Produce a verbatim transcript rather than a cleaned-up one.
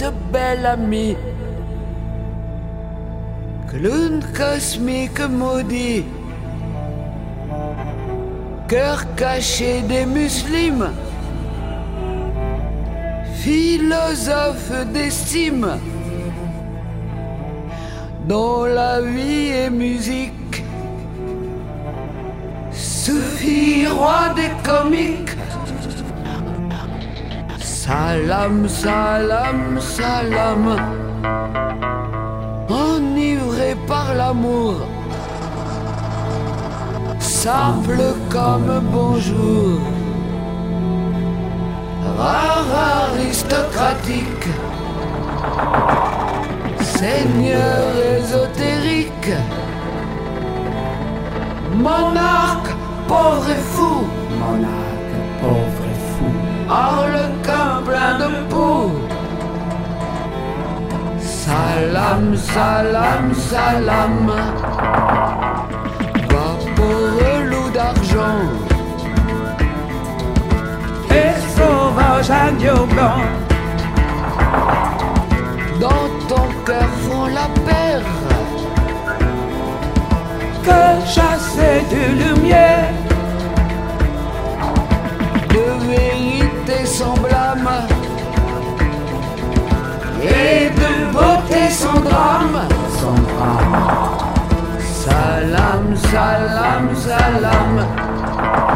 de belle amie. Clown cosmique maudit, cœur caché des musulmans, philosophe d'estime, dont la vie est musique, Soufi, roi des comiques. Salam, salam, salam, enivré par l'amour, simple comme bonjour, rare aristocratique, seigneur ésotérique, monarque pauvre et fou, monarque pauvre et fou, harlequin plein de poux. Salam, salam, salam, vaporeux loup d'argent et sauvage agneau blanc, dans ton cœur font la paire, que chasser de lumière, de vérité sans blâme et de beauté sans drame. son drame. Salam, salam, salam,